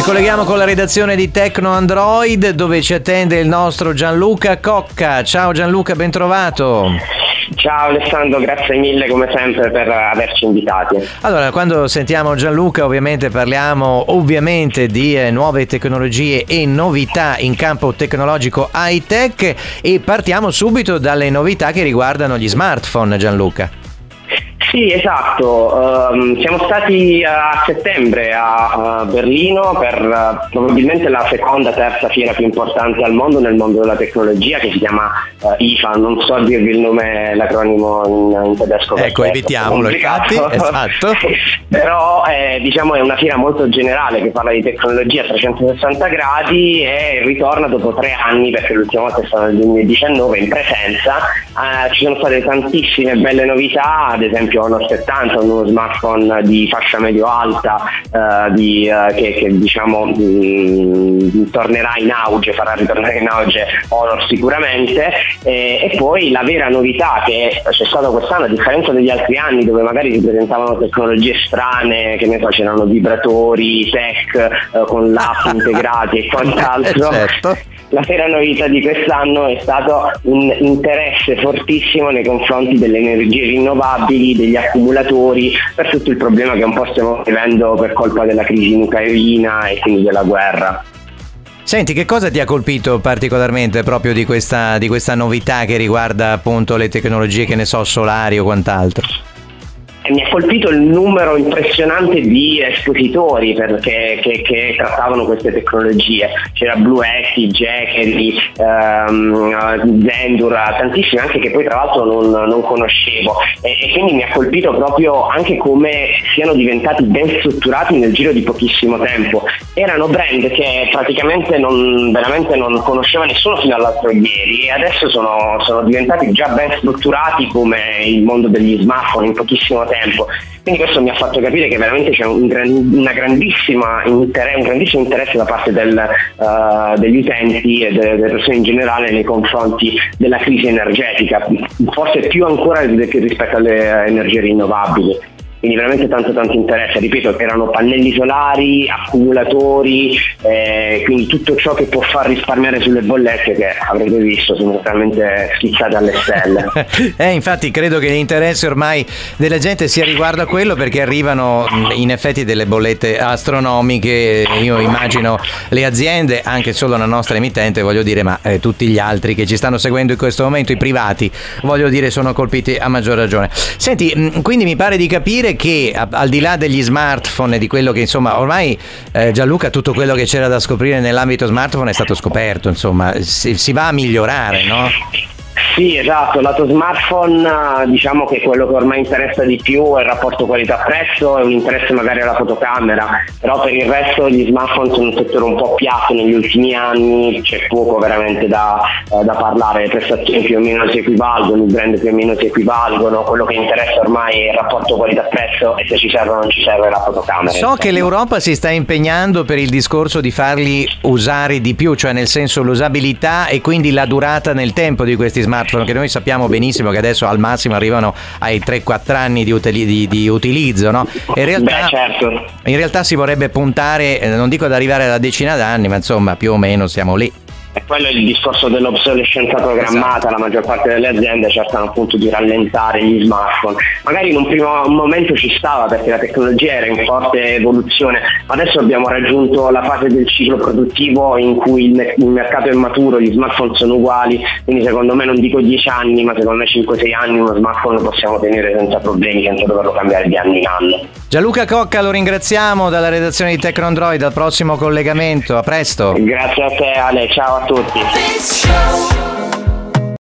colleghiamo con la redazione di Tecno Android, dove ci attende il nostro Gianluca Cocca. Ciao Gianluca, ben trovato. Ciao Alessandro, grazie mille come sempre per averci invitati. Allora, quando sentiamo Gianluca ovviamente parliamo di nuove tecnologie e novità in campo tecnologico high-tech, e partiamo subito dalle novità che riguardano gli smartphone, Gianluca. Sì, esatto, siamo stati a settembre a Berlino per probabilmente la seconda, terza fiera più importante al mondo nel mondo della tecnologia, che si chiama IFA, non so dirvi il nome, l'acronimo in tedesco. Ecco, evitiamolo, infatti, esatto. Però diciamo è una fiera molto generale che parla di tecnologia a 360 gradi e ritorna dopo 3 anni, perché l'ultima volta è stato nel 2019 in presenza. Ci sono state tantissime belle novità, ad esempio Honor 70, uno smartphone di fascia medio-alta che diciamo tornerà in auge, farà ritornare in auge Honor sicuramente, e poi la vera novità che c'è stata quest'anno, a differenza degli altri anni dove magari si presentavano tecnologie strane, che ne so, c'erano vibratori, tech con l'app integrati e quant'altro. Certo. La vera novità di quest'anno è stato un interesse fortissimo nei confronti delle energie rinnovabili, degli accumulatori, per tutto il problema che un po' stiamo vivendo per colpa della crisi in Ucraina e quindi della guerra. Senti, che cosa ti ha colpito particolarmente proprio di questa novità che riguarda appunto le tecnologie, che ne so, solari o quant'altro? Mi ha colpito il numero impressionante di espositori che trattavano queste tecnologie. C'era Blue Yeti, Jackery, Zendur, tantissimi anche che poi tra l'altro non conoscevo, e quindi mi ha colpito proprio anche come siano diventati ben strutturati nel giro di pochissimo tempo. Erano brand che praticamente veramente non conosceva nessuno fino all'altro ieri, e adesso sono diventati già ben strutturati come il mondo degli smartphone in pochissimo tempo. Quindi questo mi ha fatto capire che veramente c'è un grandissimo interesse da parte degli utenti e delle persone in generale nei confronti della crisi energetica, forse più ancora rispetto alle energie rinnovabili. Quindi veramente tanto interesse, ripeto, erano pannelli solari, accumulatori, quindi tutto ciò che può far risparmiare sulle bollette, che avrete visto sono totalmente schizzate alle stelle. Infatti credo che l'interesse ormai della gente sia riguardo a quello, perché arrivano in effetti delle bollette astronomiche. Io immagino le aziende, anche solo la nostra emittente, voglio dire, ma tutti gli altri che ci stanno seguendo in questo momento, i privati, voglio dire, sono colpiti a maggior ragione. Senti, quindi mi pare di capire che al di là degli smartphone e di quello che insomma ormai Gianluca, tutto quello che c'era da scoprire nell'ambito smartphone è stato scoperto, insomma si va a migliorare, no? Sì, esatto, lato smartphone diciamo che quello che ormai interessa di più è il rapporto qualità-prezzo e un interesse magari alla fotocamera, però per il resto gli smartphone sono un settore un po' piatto negli ultimi anni, c'è poco veramente da parlare, le prestazioni più o meno si equivalgono, i brand più o meno si equivalgono, quello che interessa ormai è il rapporto qualità-prezzo e se ci serve o non ci serve la fotocamera. So che l'Europa si sta impegnando per il discorso di farli usare di più, cioè nel senso l'usabilità e quindi la durata nel tempo di questi smartphone, che noi sappiamo benissimo che adesso al massimo arrivano ai 3-4 anni di utilizzo, no? Certo. In realtà si vorrebbe puntare, non dico ad arrivare alla decina d'anni, ma insomma più o meno siamo lì. E quello è il discorso dell'obsolescenza programmata. Esatto. La maggior parte delle aziende cercano appunto di rallentare gli smartphone. Magari in un primo momento ci stava perché la tecnologia era in forte evoluzione, ma adesso abbiamo raggiunto la fase del ciclo produttivo in cui il mercato è maturo, gli smartphone sono uguali, quindi secondo me non dico 10 anni, ma secondo me 5-6 anni uno smartphone lo possiamo tenere senza problemi, senza doverlo cambiare di anno in anno. Gianluca Cocca, lo ringraziamo dalla redazione di Tecno Android, al prossimo collegamento, a presto. Grazie a te Ale, ciao a tutti.